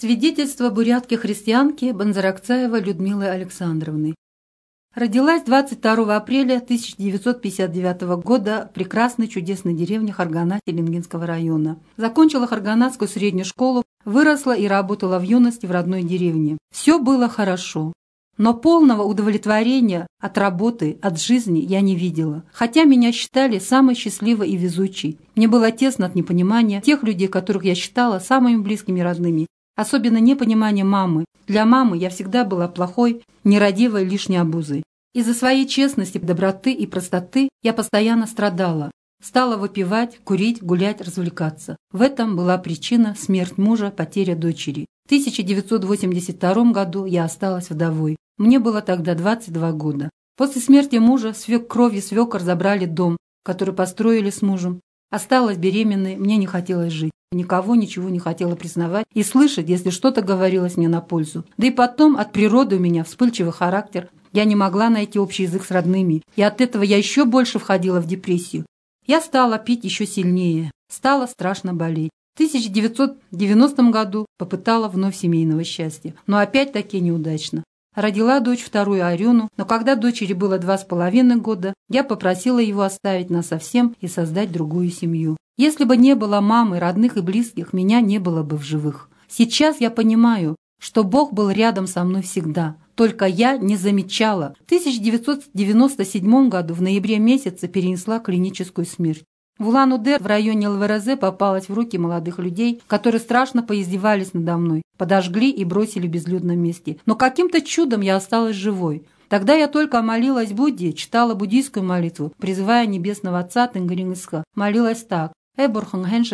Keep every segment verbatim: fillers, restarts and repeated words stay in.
Свидетельство бурятки-христианки Банзаракцаевой Людмилы Александровны. Родилась двадцать второго апреля тысяча девятьсот пятьдесят девятого года в прекрасной чудесной деревне Харганат Теленгинского района. Закончила Харганатскую среднюю школу, выросла и работала в юности в родной деревне. Все было хорошо. Но полного удовлетворения от работы, от жизни я не видела. Хотя меня считали самой счастливой и везучей. Мне было тесно от непонимания тех людей, которых я считала самыми близкими и родными. Особенно непонимание мамы. Для мамы я всегда была плохой, нерадивой, лишней обузой. Из-за своей честности, доброты и простоты я постоянно страдала. Стала выпивать, курить, гулять, развлекаться. В этом была причина смерть мужа, потеря дочери. В тысяча девятьсот восемьдесят втором году я осталась вдовой. Мне было тогда двадцать два года. После смерти мужа свекровь и свекор забрали дом, который построили с мужем. Осталась беременной, мне не хотелось жить. Никого ничего не хотела признавать и слышать, если что-то говорилось мне на пользу. Да и потом от природы у меня вспыльчивый характер. Я не могла найти общий язык с родными, и от этого я еще больше входила в депрессию. Я стала пить еще сильнее, стала страшно болеть. В тысяча девятьсот девяностом году попытала вновь семейного счастья, но опять-таки неудачно. Родила дочь вторую Арену, но когда дочери было два с половиной года, я попросила его оставить нас совсем и создать другую семью. Если бы не было мамы, родных и близких, меня не было бы в живых. Сейчас я понимаю, что Бог был рядом со мной всегда, только я не замечала. В тысяча девятьсот девяносто седьмом году в ноябре месяце перенесла клиническую смерть. В Улан-Удэ в районе ЛВРЗ попалась в руки молодых людей, которые страшно поиздевались надо мной, подожгли и бросили в безлюдном месте. Но каким-то чудом я осталась живой. Тогда я только молилась Будде, читала буддийскую молитву, призывая Небесного Отца Тенгринсха. Молилась так. Это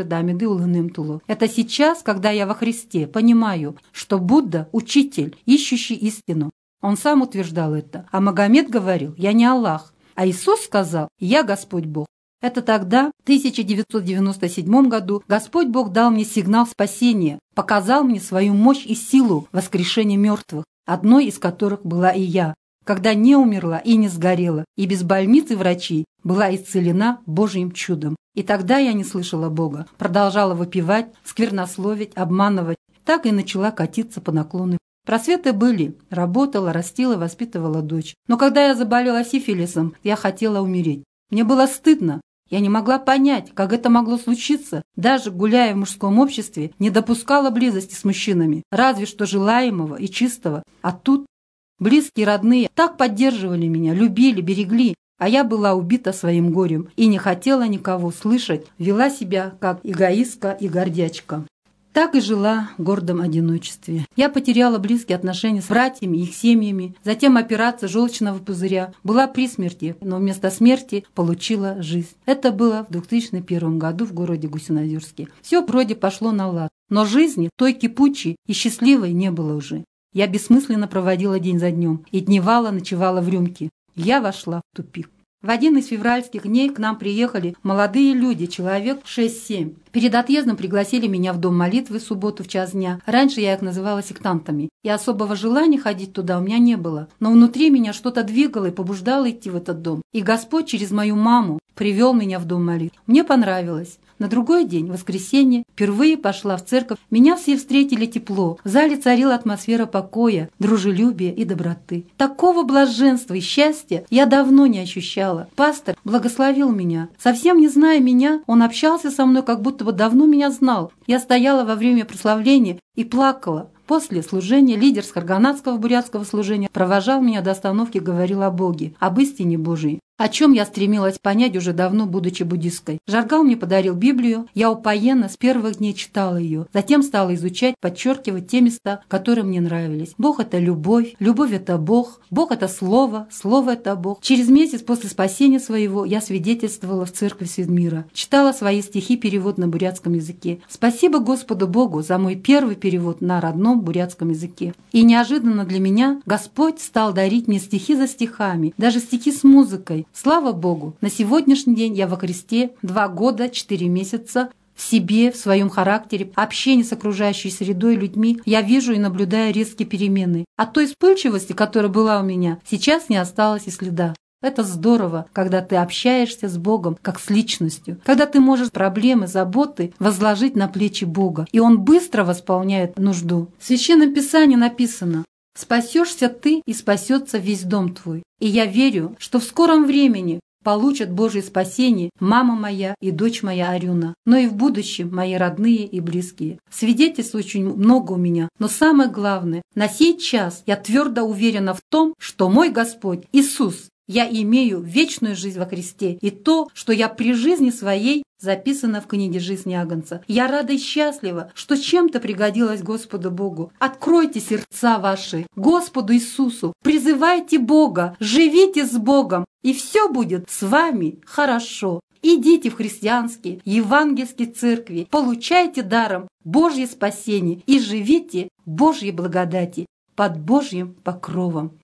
сейчас, когда я во Христе, понимаю, что Будда – учитель, ищущий истину. Он сам утверждал это. А Магомед говорил: «Я не Аллах». А Иисус сказал: «Я Господь Бог». Это тогда, в тысяча девятьсот девяносто седьмом году, Господь Бог дал мне сигнал спасения, показал мне свою мощь и силу воскрешения мертвых, одной из которых была и я, когда не умерла и не сгорела, и без больницы врачей была исцелена Божьим чудом. И тогда я не слышала Бога, продолжала выпивать, сквернословить, обманывать, так и начала катиться по наклону. Просветы были, работала, растила, воспитывала дочь. Но когда я заболела сифилисом, я хотела умереть. Мне было стыдно. Я не могла понять, как это могло случиться. Даже гуляя в мужском обществе, не допускала близости с мужчинами, разве что желаемого и чистого. А тут близкие, родные так поддерживали меня, любили, берегли. А я была убита своим горем и не хотела никого слышать, вела себя как эгоистка и гордячка. Так и жила в гордом одиночестве. Я потеряла близкие отношения с братьями и их семьями, затем операция желчного пузыря, была при смерти, но вместо смерти получила жизнь. Это было в две тысячи первом году в городе Гусиноозерске. Все вроде пошло на лад, но жизни той кипучей и счастливой не было уже. Я бессмысленно проводила день за днем и дневала, ночевала в рюмке. Я вошла в тупик. В один из февральских дней к нам приехали молодые люди, человек шесть-семь. Перед отъездом пригласили меня в дом молитвы в субботу в час дня. Раньше я их называла сектантами. И особого желания ходить туда у меня не было. Но внутри меня что-то двигало и побуждало идти в этот дом. И Господь через мою маму привел меня в дом молитвы. Мне понравилось. На другой день, воскресенье, впервые пошла в церковь. Меня все встретили тепло. В зале царила атмосфера покоя, дружелюбия и доброты. Такого блаженства и счастья я давно не ощущала. Пастор благословил меня. Совсем не зная меня, он общался со мной, как будто бы давно меня знал. Я стояла во время прославления и плакала. После служения лидер с Харганатского бурятского служения провожал меня до остановки и говорил о Боге, об истине Божией, о чем я стремилась понять уже давно, будучи буддисткой. Жаргал мне подарил Библию, я упоенно с первых дней читала ее, затем стала изучать, подчеркивать те места, которые мне нравились. Бог – это любовь, любовь – это Бог, Бог – это Слово, Слово – это Бог. Через месяц после спасения своего я свидетельствовала в церкви Свидмира, читала свои стихи, перевод на бурятском языке. Спасибо Господу Богу за мой первый перевод на родном бурятском языке. И неожиданно для меня Господь стал дарить мне стихи за стихами, даже стихи с музыкой. Слава Богу! На сегодняшний день я во Христе два года, четыре месяца. В себе, в своем характере, общении с окружающей средой, людьми я вижу и наблюдаю резкие перемены. От той вспыльчивости, которая была у меня, сейчас не осталось и следа. Это здорово, когда ты общаешься с Богом как с личностью, когда ты можешь проблемы, заботы возложить на плечи Бога, и Он быстро восполняет нужду. В Священном Писании написано: «Спасешься ты, и спасется весь дом твой». И я верю, что в скором времени получат Божье спасение мама моя и дочь моя Арюна, но и в будущем мои родные и близкие. Свидетельств очень много у меня, но самое главное, на сей час я твердо уверена в том, что мой Господь Иисус, я имею вечную жизнь во Христе, и то, что я при жизни своей записано в книге жизни Агнца. Я рада и счастлива, что чем-то пригодилась Господу Богу. Откройте сердца ваши Господу Иисусу, призывайте Бога, живите с Богом, и все будет с вами хорошо. Идите в христианские, евангельские церкви, получайте даром Божье спасение и живите в Божьей благодати под Божьим покровом.